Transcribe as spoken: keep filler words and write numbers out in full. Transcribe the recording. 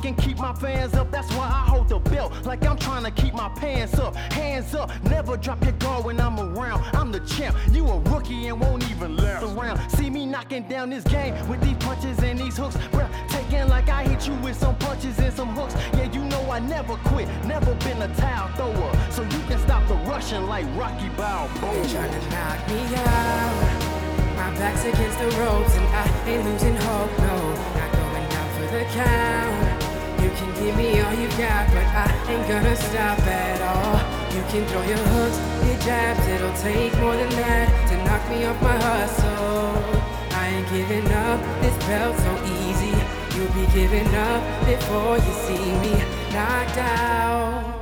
can keep my fans up, that's why I hold the belt like I'm trying to keep my pants up. Hands up, never drop your guard when I'm around. I'm the champ, you a rookie and won't even last around. See me knocking down this game with these punches and these hooks, bruh, taking like I hit you with some punches and some hooks. Yeah, you know I never quit, never been a towel thrower, so you can stop the rushing like Rocky Balboa. They trying to knock me out, my back's against the ropes and I ain't losing hope, no, not going down for the count. You can give me all you got, but I ain't gonna stop at all. You can throw your hooks, your jabs, it'll take more than that to knock me off my hustle. I ain't giving up, this belt's so easy. You'll be giving up before you see me knocked out.